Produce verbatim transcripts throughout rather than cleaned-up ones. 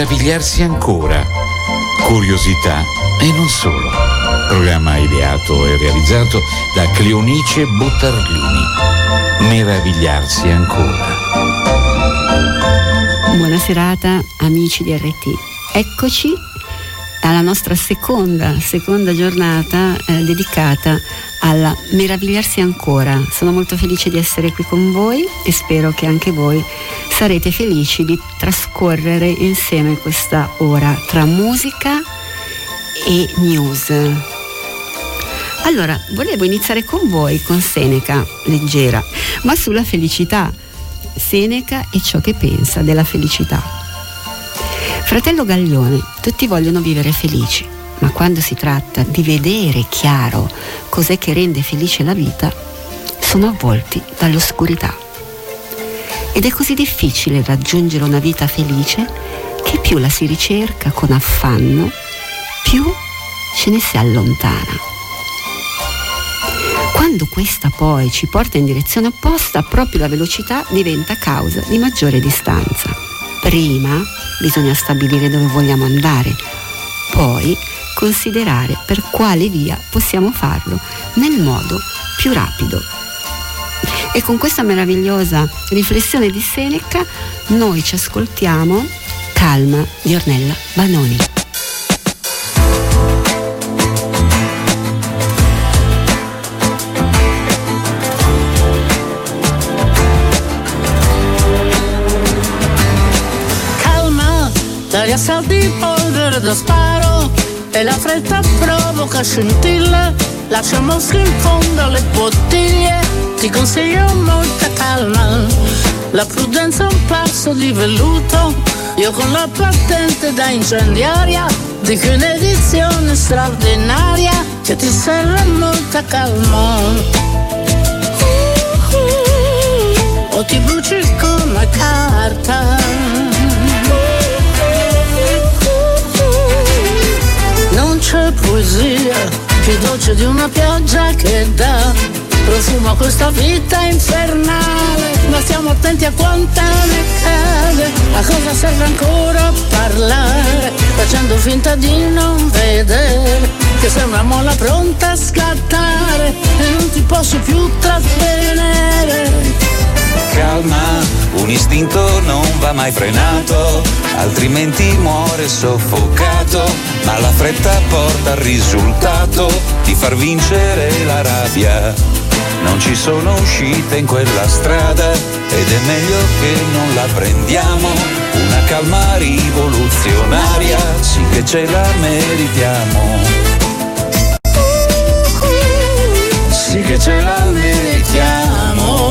meravigliarsi ancora, curiosità e non solo. Programma ideato e realizzato da Cleonice Buttarlini. Meravigliarsi ancora. Buona serata amici di R T. Eccoci alla nostra seconda, seconda giornata eh, dedicata alla meravigliarsi ancora. Sono molto felice di essere qui con voi e spero che anche voi sarete felici di trascorrere insieme questa ora tra musica e news. Allora, volevo iniziare con voi con Seneca, leggera, ma sulla felicità. Seneca e ciò che pensa della felicità. Fratello Gaglione, tutti vogliono vivere felici, ma quando si tratta di vedere chiaro cos'è che rende felice la vita, sono avvolti dall'oscurità. Ed è così difficile raggiungere una vita felice che più la si ricerca con affanno, più ce ne si allontana. Quando questa poi ci porta in direzione opposta, proprio la velocità diventa causa di maggiore distanza. Prima bisogna stabilire dove vogliamo andare, poi considerare per quale via possiamo farlo nel modo più rapido. E con questa meravigliosa riflessione di Seneca noi ci ascoltiamo Calma di Ornella Vanoni. Dagli assalti polvere da sparo e la fretta provoca scintille, lascia mosche in fondo alle bottiglie, ti consiglio molta calma, la prudenza è un passo di velluto, io con la patente da incendiaria dico un'edizione straordinaria che ti serve molta calma. uh, uh, o ti bruci come carta. Non c'è poesia più dolce di una pioggia che dà profumo a questa vita infernale, ma stiamo attenti a quanta ne cade, a cosa serve ancora parlare, facendo finta di non vedere, che sei una molla pronta a scattare e non ti posso più trattenere. Calma, un istinto non va mai frenato, altrimenti muore soffocato, ma la fretta porta al risultato di far vincere la rabbia. Non ci sono uscite in quella strada ed è meglio che non la prendiamo, una calma rivoluzionaria, sì che ce la meritiamo, sì che ce la meritiamo.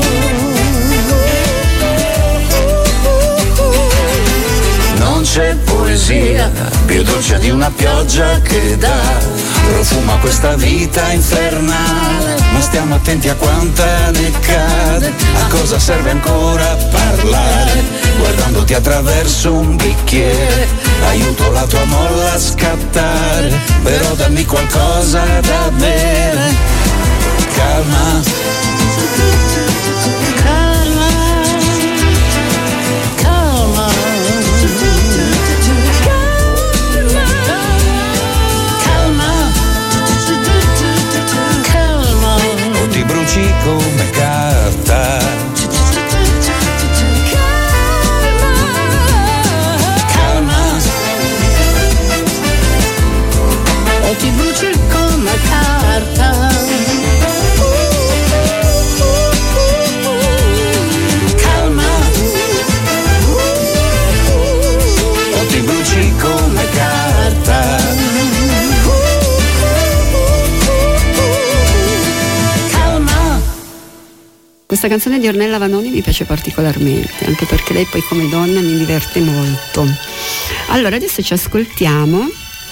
Non c'è poesia più dolce di una pioggia che dà profumo a questa vita infernale, ma stiamo attenti a quanta ne cade, a cosa serve ancora parlare, guardandoti attraverso un bicchiere, aiuto la tua molla a scattare, però dammi qualcosa da bere. Calma, come carta. Calma, o ti bruci come carta. Calma, o ti bruci come carta. Questa canzone di Ornella Vanoni mi piace particolarmente, anche perché lei poi come donna mi diverte molto. Allora adesso ci ascoltiamo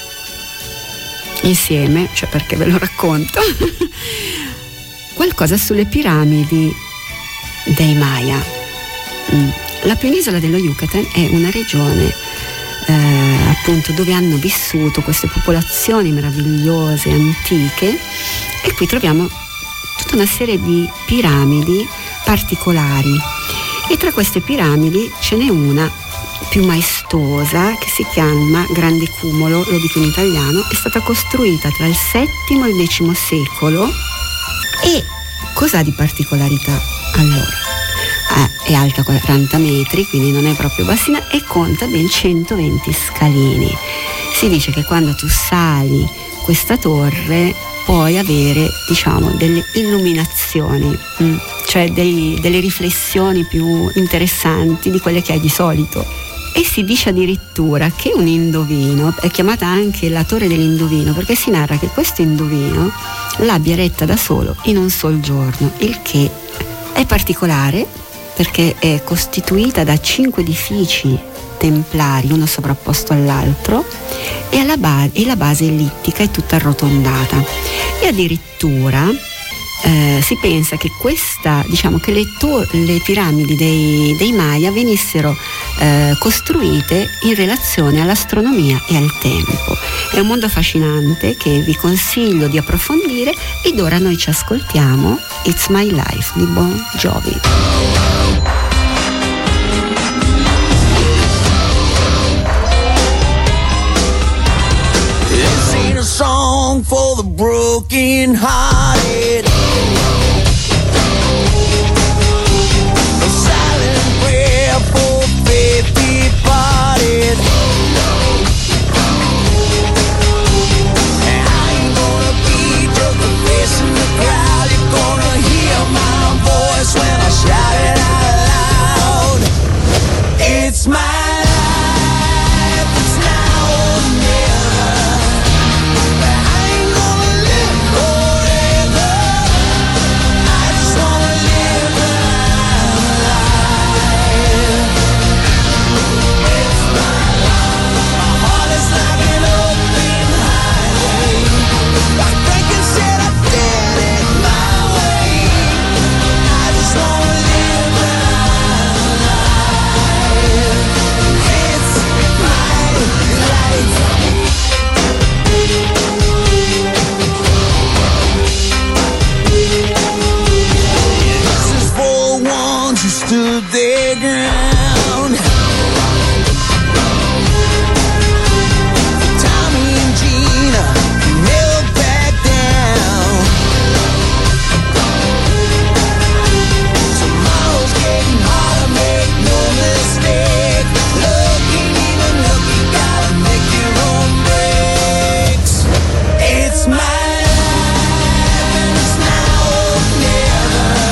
insieme, cioè perché ve lo racconto, qualcosa sulle piramidi dei Maya. La penisola dello Yucatan è una regione eh, appunto dove hanno vissuto queste popolazioni meravigliose, antiche, e qui troviamo tutta una serie di piramidi particolari, e tra queste piramidi ce n'è una più maestosa, che si chiama Grande Cumulo, lo dico in italiano, è stata costruita tra il settimo e il decimo secolo. E cos'ha di particolarità? Allora, è alta quaranta metri, quindi non è proprio bassina, e conta ben centoventi scalini. Si dice che quando tu sali questa torre puoi avere, diciamo, delle illuminazioni, mh, cioè dei, delle riflessioni più interessanti di quelle che hai di solito. E si dice addirittura che un indovino, è chiamata anche la torre dell'indovino, perché si narra che questo indovino l'abbia eretta da solo in un sol giorno, il che è particolare perché è costituita da cinque edifici templari, uno sovrapposto all'altro, e, alla ba- e la base ellittica è tutta arrotondata. E addirittura eh, si pensa che questa, diciamo che le, to- le piramidi dei, dei Maya venissero eh, costruite in relazione all'astronomia e al tempo. È un mondo affascinante che vi consiglio di approfondire, ed ora noi ci ascoltiamo It's My Life di Bon Jovi. Song for the broken hearted, a silent prayer for faith departed. And I ain't gonna be just a face in the crowd. You're gonna hear my voice when I shout it out loud. It's my life, it's now or never. Stood their ground. Tommy and Gina never back down. Tomorrow's getting harder, make no mistake. Looking, even looking, gotta make your own breaks. It's my life and it's now or never.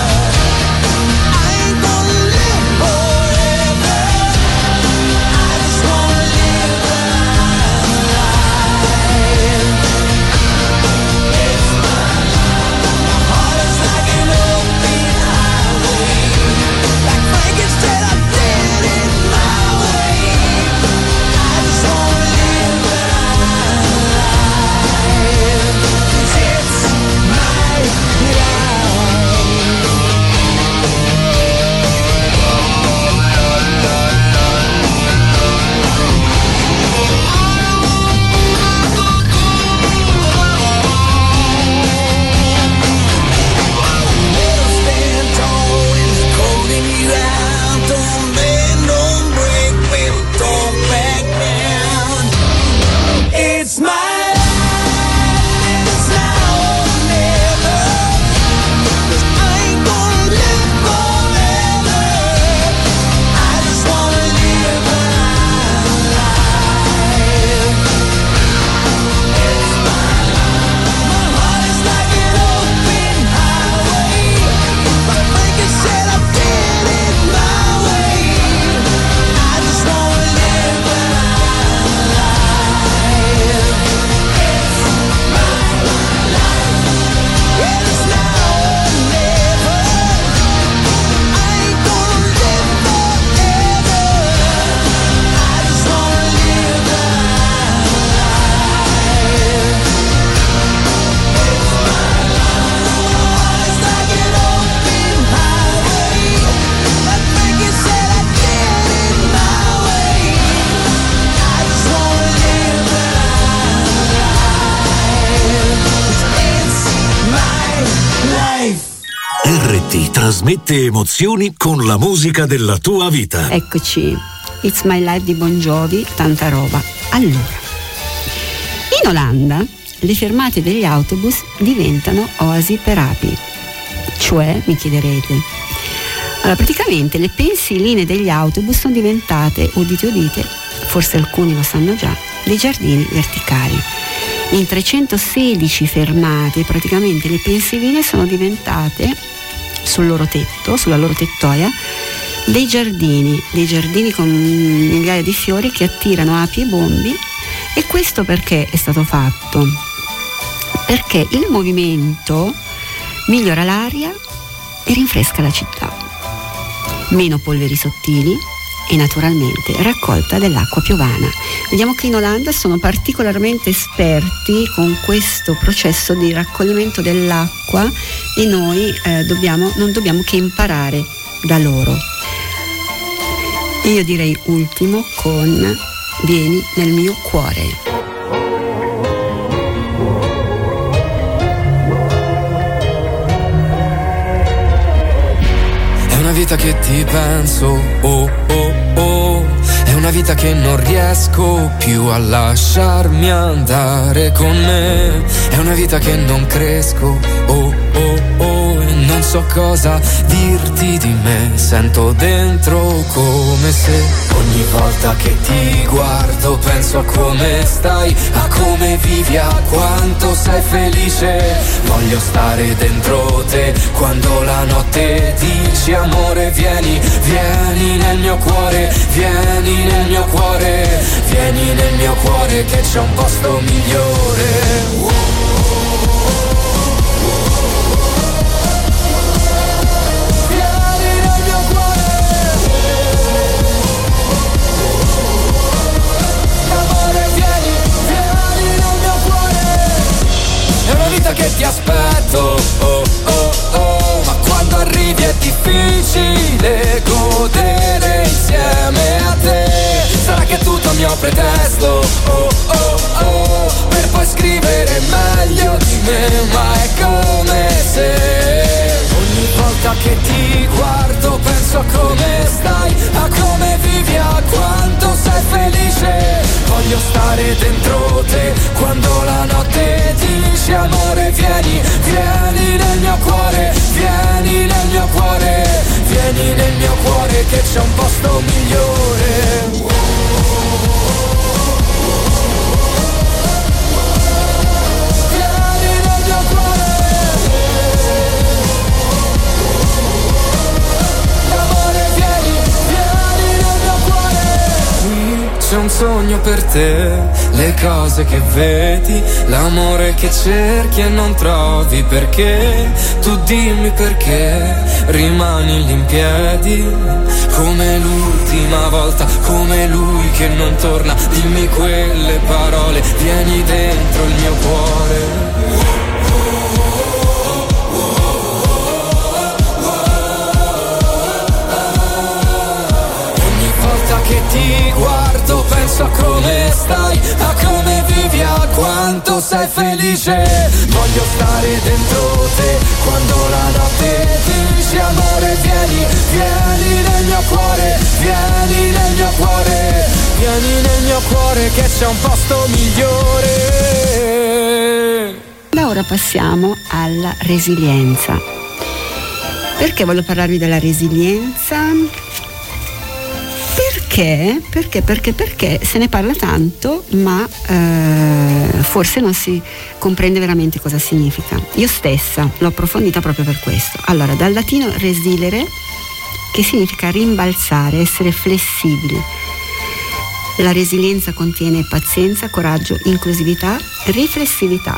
R T trasmette emozioni con la musica della tua vita. Eccoci. It's My Life di Bon Jovi, tanta roba. Allora, in Olanda le fermate degli autobus diventano oasi per api. Cioè, mi chiederete, allora praticamente le pensiline degli autobus sono diventate, udite udite, forse alcuni lo sanno già, dei giardini verticali. In trecentosedici fermate praticamente le pensiline sono diventate sul loro tetto, sulla loro tettoia, dei giardini, dei giardini con migliaia di fiori che attirano api e bombi. E questo perché è stato fatto? Perché il movimento migliora l'aria e rinfresca la città. Meno polveri sottili e naturalmente raccolta dell'acqua piovana. Vediamo che in Olanda sono particolarmente esperti con questo processo di raccoglimento dell'acqua e noi eh, dobbiamo, non dobbiamo che imparare da loro. E io direi ultimo con Vieni nel mio cuore. È una vita che ti penso, oh oh oh, è una vita che non riesco più a lasciarmi andare con me, è una vita che non cresco, oh oh oh, e non so cosa dirti di me, sento dentro come se ogni volta che ti guardo penso a come stai, a come vivi, a quanto sei felice, voglio stare dentro te quando la notte dici amore vieni, vieni nel mio cuore, vieni nel mio cuore, vieni nel mio cuore che c'è un posto migliore. Che ti aspetto, oh oh oh, ma quando arrivi è difficile godere insieme a te. Sarà che tutto a mio pretesto, oh oh oh, per poi scrivere meglio di me, ma è come se ogni volta che ti guardo penso a come stai, a come vivi, a quanto sei felice, voglio stare dentro te quando la notte dici amore vieni, vieni nel mio cuore, vieni nel mio cuore, vieni nel mio cuore che c'è un posto migliore. C'è un sogno per te, le cose che vedi, l'amore che cerchi e non trovi, perché tu dimmi perché rimani lì in piedi come l'ultima volta, come lui che non torna, dimmi quelle parole, vieni dentro il mio cuore. Che ti guardo penso a come stai, a come vivi, a quanto sei felice, voglio stare dentro te quando la notte dici amore vieni, vieni nel mio cuore, vieni nel mio cuore, vieni nel mio cuore che c'è un posto migliore. Da ora passiamo alla resilienza. Perché voglio parlarvi della resilienza? Perché? Perché? Perché? Perché se ne parla tanto, ma eh, forse non si comprende veramente cosa significa. Io stessa l'ho approfondita proprio per questo. Allora, dal latino resilere, che significa rimbalzare, essere flessibili. La resilienza contiene pazienza, coraggio, inclusività, riflessività.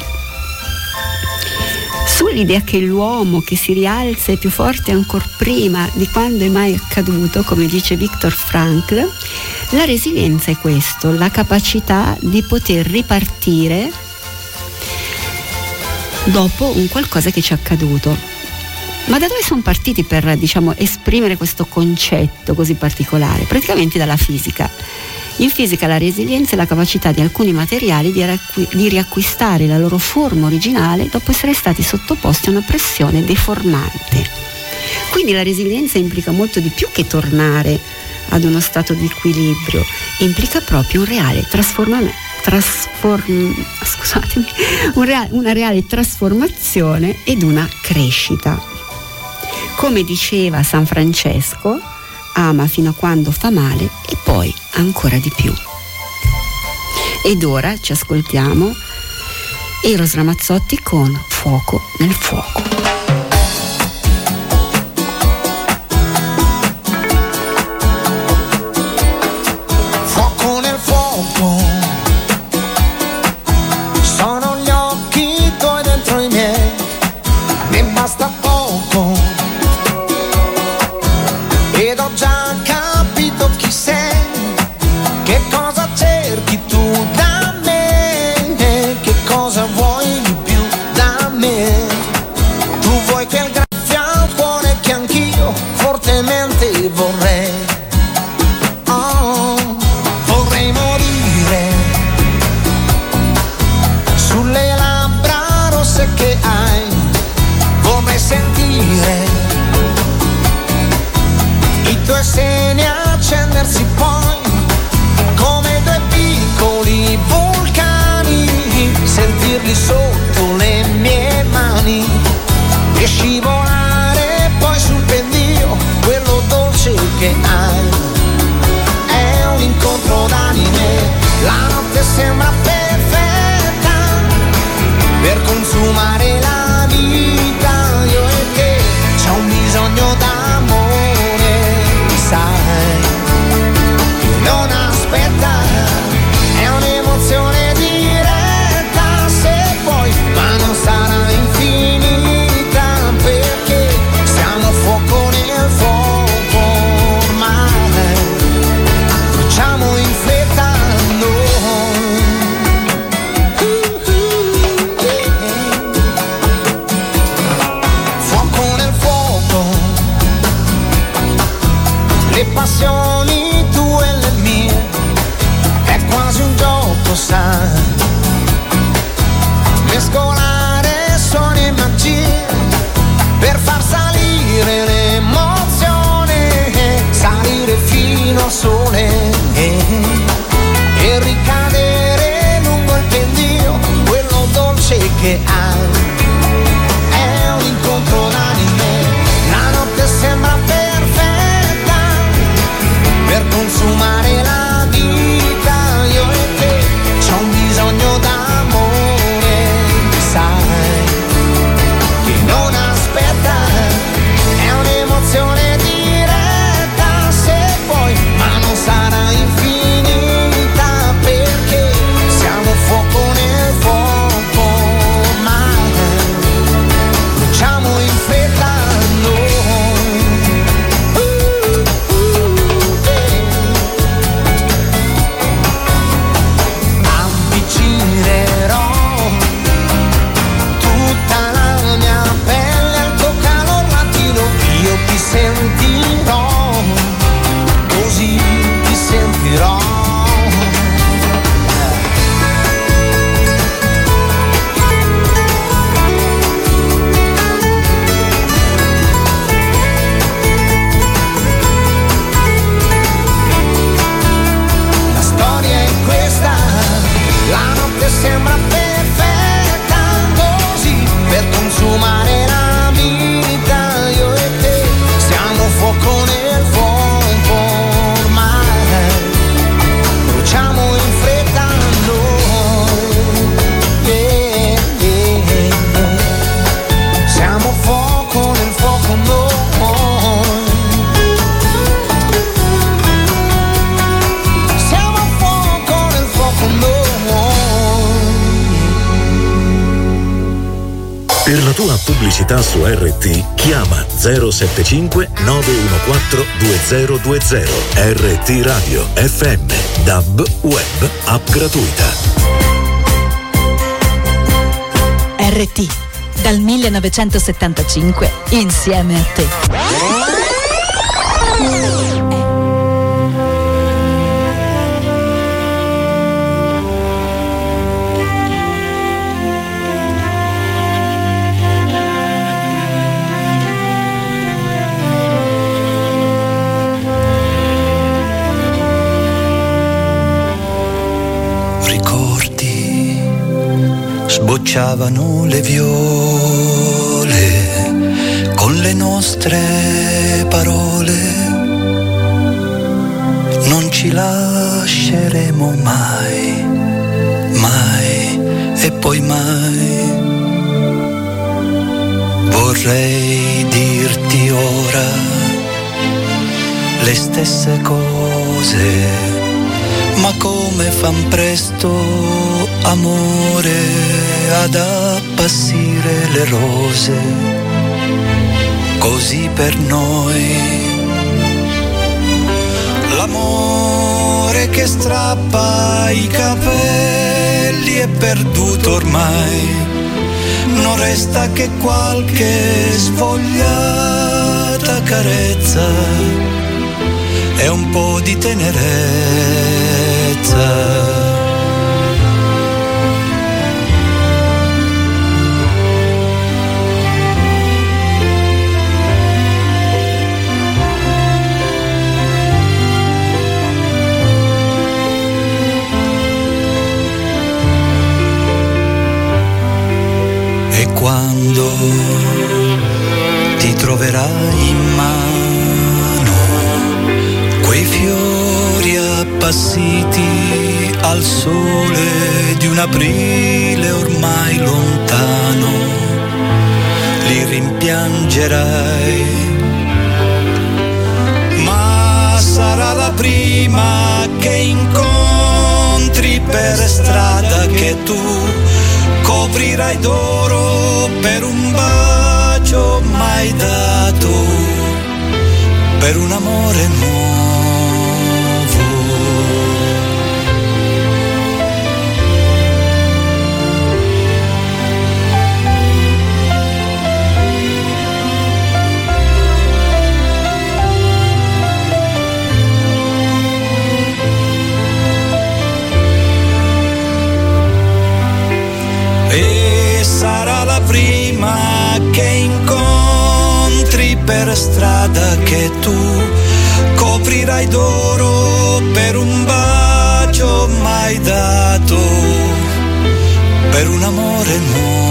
Sull'idea che l'uomo che si rialza è più forte ancor prima di quando è mai accaduto, come dice Viktor Frankl, la resilienza è questo, la capacità di poter ripartire dopo un qualcosa che ci è accaduto. Ma da dove sono partiti per, diciamo, esprimere questo concetto così particolare? Praticamente dalla fisica. In fisica la resilienza è la capacità di alcuni materiali di, riacqu- di riacquistare la loro forma originale dopo essere stati sottoposti a una pressione deformante. Quindi la resilienza implica molto di più che tornare ad uno stato di equilibrio, implica proprio un reale trasformamento, trasform, scusatemi, un reale, una reale trasformazione ed una crescita. Come diceva San Francesco, ama fino a quando fa male e poi ancora di più. Ed ora ci ascoltiamo Eros Ramazzotti con Fuoco nel fuoco. Fuoco nel fuoco, sono gli occhi tuoi dentro i miei, mi basta poco, ed ho già capito chi sei, che cosa cerchi tu da me, che cosa vuoi di più da me. Tu vuoi quel graffio al cuore che anch'io fortemente vorrei. Oh, vorrei morire sulle labbra rosse che hai, vorrei sentire i tuoi seni accendersi poi come due piccoli vulcani, sentirli sotto le mie mani e scivolare poi sul pendio, quello dolce che hai. È un incontro d'anime, la notte sembra perfetta per consumare la vita, io e te, c'è un bisogno d'amore, sai, non aspetta, è un'emozione diretta, se vuoi, ma non sarà infinita, perché siamo fuoco nel fuoco ormai, facciamo in fretta noi. Fuoco nel fuoco, le passioni tue e le mie, è quasi un gioco, sai, mescolare suoni e magie per far salire l'emozione, salire fino al sole e ricadere lungo il pendio, quello dolce che hai. È un incontro d'anime, la notte sembra perfetta per consumare la vita, io e te, c'è un bisogno d'amore, sai, che non aspetta, è un'emozione diretta, se vuoi, ma non sarà infinita, perché siamo fuoco nel fuoco ormai, bruciamo in fretta noi. Uh, uh, eh. Avvicinerò tutta la mia pelle al tuo calor latino, io ti sentirò, così ti sentirò. La storia è questa, la notte sembra perfetta, così per consumare la vita, io e te, siamo fuoco nel fuoco ormai, bruciamo in fretta noi, yeah, yeah, yeah. Siamo fuoco nel fuoco noi. Siamo fuoco nel fuoco noi. Per la tua pubblicità su R T chiama zero sette cinque nove uno quattro due zero due zero. R T Radio F M, D A B web, app gratuita. R T, dal millenovecentosettantacinque insieme a te. baciavano le viole con le nostre parole. Non ci lasceremo mai, mai e poi mai. Vorrei dirti ora le stesse cose, ma come fan presto, amore, ad appassire le rose. Così per noi l'amore che strappa i capelli è perduto ormai. Non resta che qualche sfogliata carezza e un po' di tenerezza. Quando ti troverai in mano quei fiori appassiti al sole di un aprile ormai lontano, li rimpiangerai, ma sarà la prima che incontri per strada che tu coprirai d'oro per un bacio mai dato, per un amore nuovo. Sarà la prima che incontri per strada che tu coprirai d'oro per un bacio mai dato, per un amore nuovo.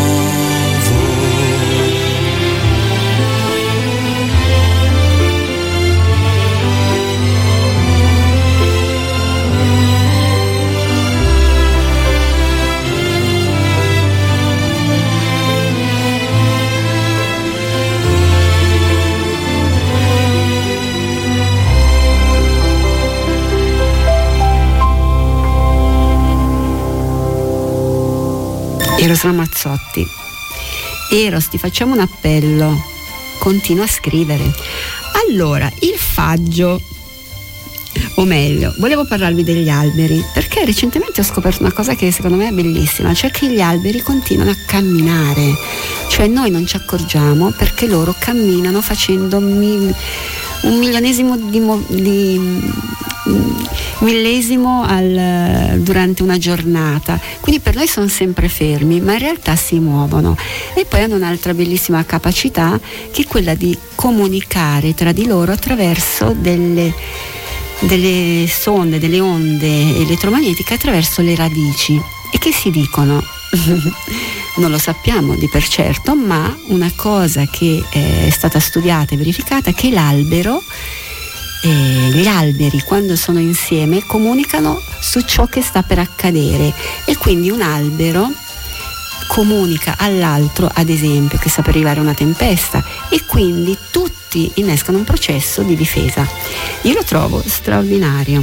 Eros Ramazzotti. Eros, ti facciamo un appello, continua a scrivere. Allora, il faggio, o meglio, volevo parlarvi degli alberi, perché recentemente ho scoperto una cosa che secondo me è bellissima, cioè che gli alberi continuano a camminare, cioè noi non ci accorgiamo perché loro camminano facendo mil, un milionesimo di, di millesimo al, durante una giornata, quindi per noi sono sempre fermi, ma in realtà si muovono e poi hanno un'altra bellissima capacità che è quella di comunicare tra di loro attraverso delle, delle sonde, delle onde elettromagnetiche attraverso le radici, e che si dicono non lo sappiamo di per certo, ma una cosa che è stata studiata e verificata è che l'albero Eh, gli alberi quando sono insieme comunicano su ciò che sta per accadere, e quindi un albero comunica all'altro, ad esempio, che sta per arrivare una tempesta, e quindi tutti innescano un processo di difesa. Io lo trovo straordinario.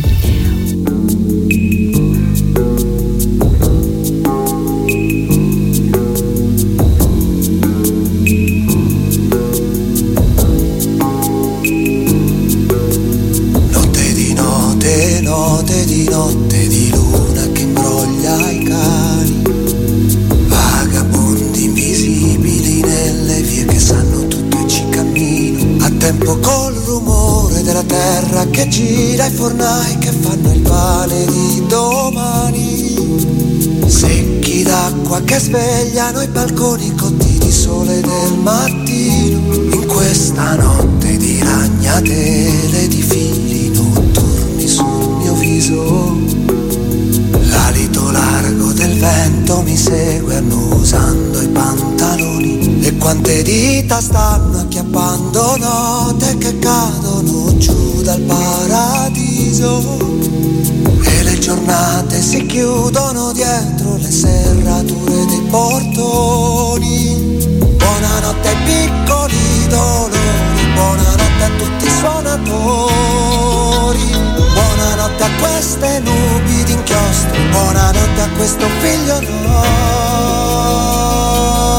Note di notte di luna che imbroglia i cani, vagabondi invisibili nelle vie che sanno tutto e ci cammino, a tempo col rumore della terra che gira, i fornai che fanno il pane di domani, secchi d'acqua che svegliano i balconi cotti di sole del mattino, in questa notte di ragnatele di figli notturni sul mio viso, l'alito largo del vento mi segue a noi. vita stanno acchiappando note che cadono giù dal paradiso e le giornate si chiudono dietro le serrature dei portoni. Buonanotte ai piccoli dolori, buonanotte a tutti i suonatori, buonanotte a queste nubi d'inchiostro, buonanotte a questo figlio nostro.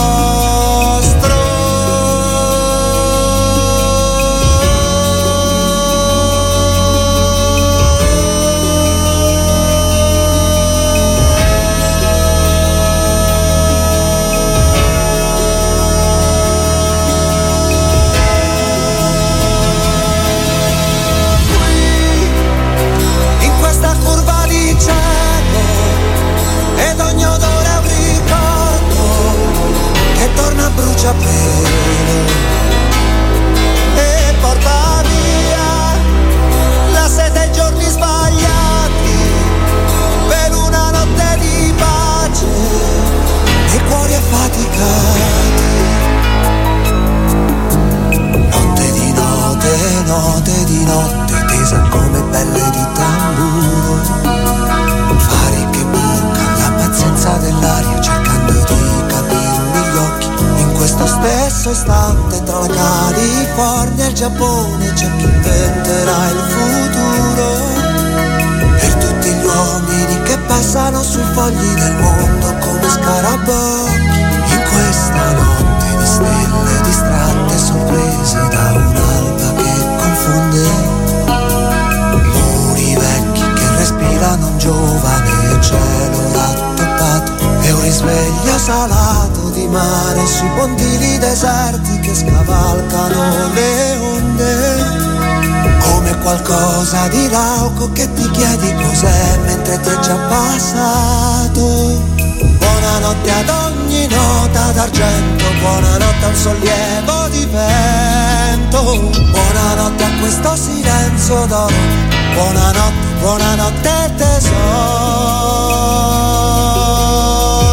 Ed ogni odore è un ricordo che torna a bruciapelo e porta via la sete ai giorni sbagliati per una notte di pace e cuori affaticati. Notte di notte, notte di notte tesa come pelle di tamburo, fari che bucano la pazienza dell'aria cercando di capirmi gli occhi. In questo stesso istante tra la California e il Giappone c'è chi inventerà il futuro per tutti gli uomini che passano sui fogli del mondo come scarabocchi. In questa notte di stelle distratte sorprese da un'alba che confonde, muri vecchi che respirano un giovane cielo rattoppato e un risveglio salato di mare sui pontili deserti che scavalcano le onde, come qualcosa di rauco che ti chiedi cos'è mentre ti è già passato. Buonanotte ad ogni nota d'argento, buonanotte a un sollievo di vento, buonanotte a questo silenzio d'oro, buonanotte, buonanotte tesoro.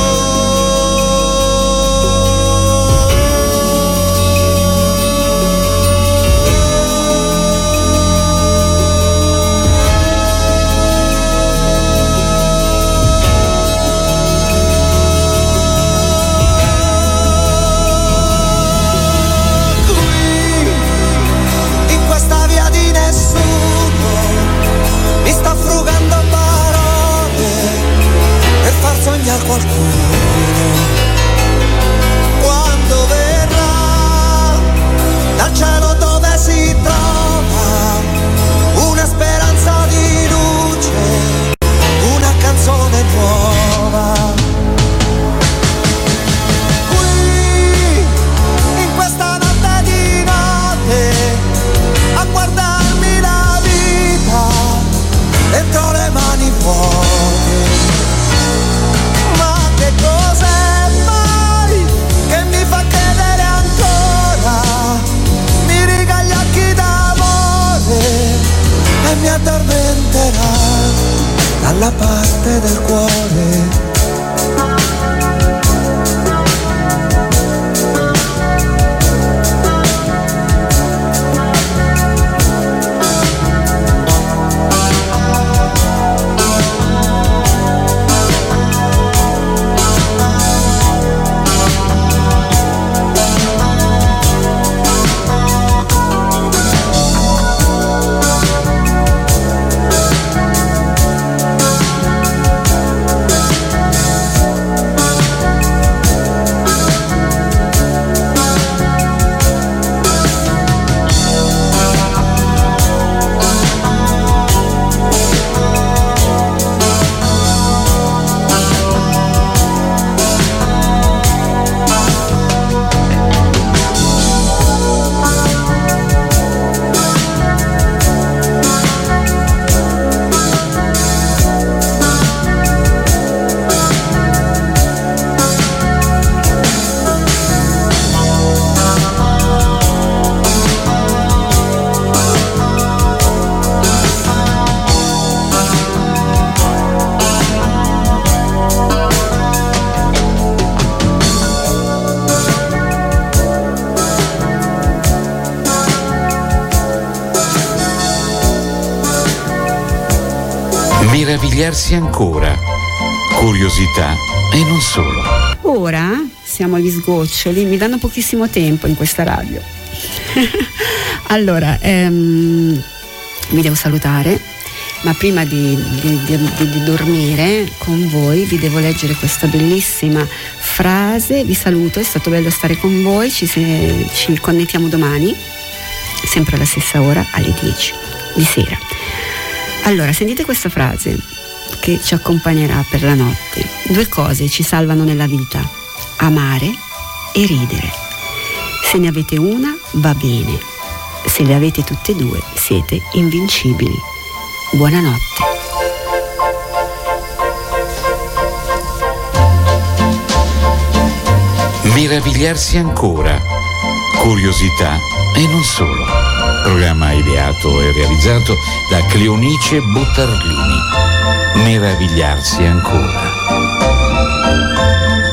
Frugando parole per far sognare qualcuno. Quando verrà dal cielo dove si trova una speranza di luce, una canzone nuova. Qui in questa notte di notte a guardarmi la vita dentro le mani vuote. Ma che cos'è mai che mi fa credere ancora? Mi riga gli occhi d'amore e mi addormenterà dalla parte del cuore. Meravigliarsi ancora, curiosità e non solo. Ora siamo agli sgoccioli, mi danno pochissimo tempo in questa radio. Allora, ehm, vi devo salutare, ma prima di, di, di, di dormire con voi vi devo leggere questa bellissima frase. Vi saluto, è stato bello stare con voi, ci, se, ci connettiamo domani, sempre alla stessa ora, alle dieci di sera. Allora, sentite questa frase che ci accompagnerà per la notte. Due cose ci salvano nella vita: amare e ridere. Se ne avete una, va bene. Se le avete tutte e due, siete invincibili. Buonanotte. Meravigliarsi ancora, curiosità e non solo. Programma ideato e realizzato da Cleonice Buttarlini. Meravigliarsi ancora.